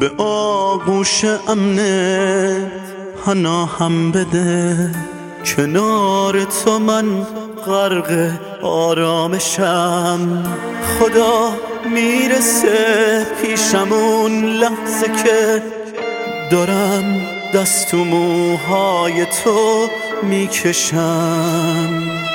به آغوش امنت پناهم بده، کنار تو من غرق آرامشم. خدا میرسه پیشم اون لحظه که دارم دست و موهای تو میکشم.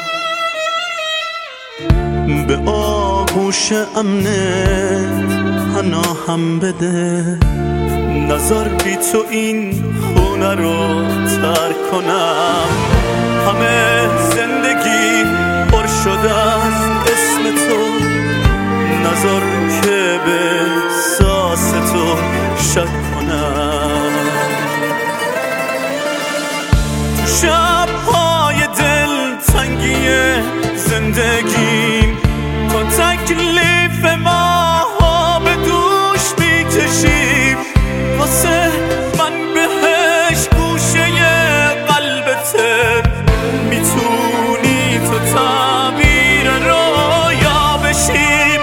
به آغوش امنت پناهم بده، نظر بی تو این خونه رو ترک کنم. همه زندگی پر شده از اسم تو، نظر که به احساس تو شک کنم. شب‌های دل تنگی زندگیم تا تکلیف ما به دوش میکشیم. واسه من بهش گوشه قلبته، میتونی تو تعبیر رویا بشیم.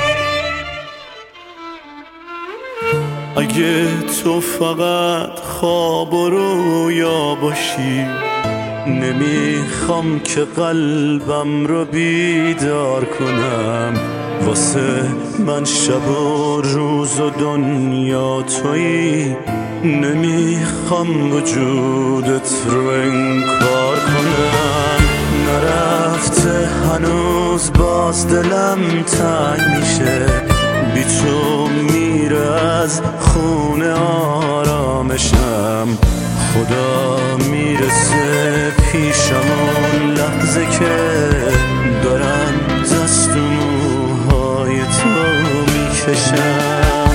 اگه تو فقط خواب و رویا باشی، نمیخوام که قلبم رو بیدار کنم. واسه من شب و روز و دنیا تویی، نمیخوام وجودت رو انکار کنم. نرفته هنوز باز دلم تنگ میشه، بی تو میره از خونه آرامشم. خدا میرسه پیشم اون لحظه که دارم دست و موهای تو میکشم.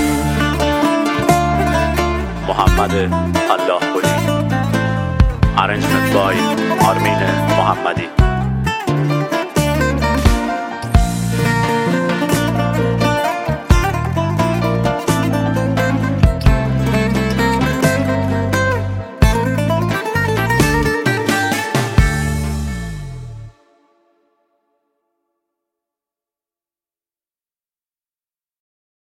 محمد الله گلی، ارنجمنت بای آرمین محمدی.